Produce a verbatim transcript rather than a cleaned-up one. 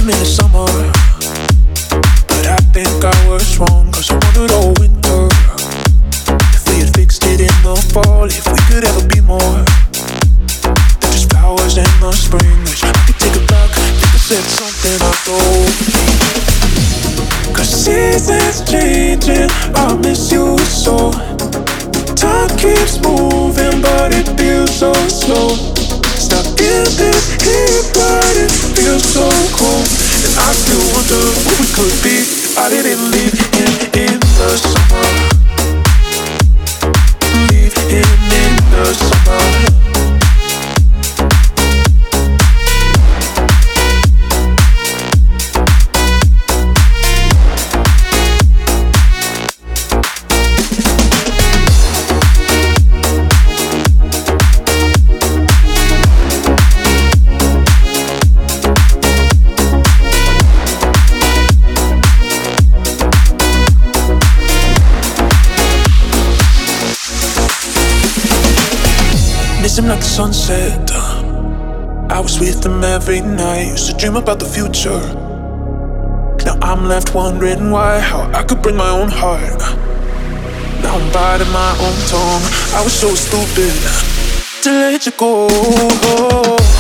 came in the summer, but I think I was wrong, cause I wanted all winter. If we had fixed it in the fall, if we could ever be more than just flowers in the spring, wish I could take it back. Think I said something I told me, cause seasons changing, I miss you so. Time keeps moving, but it feels so slow. Stuck in this heat, but it feels so cold. And I still wonder what we could be if I didn't leave him in the summer. Leave him in the summer. Miss him like the sunset. I was with him every night. Used to dream about the future. Now I'm left wondering why, how I could bring my own heart. Now I'm biting my own tongue. I was so stupid to let you go.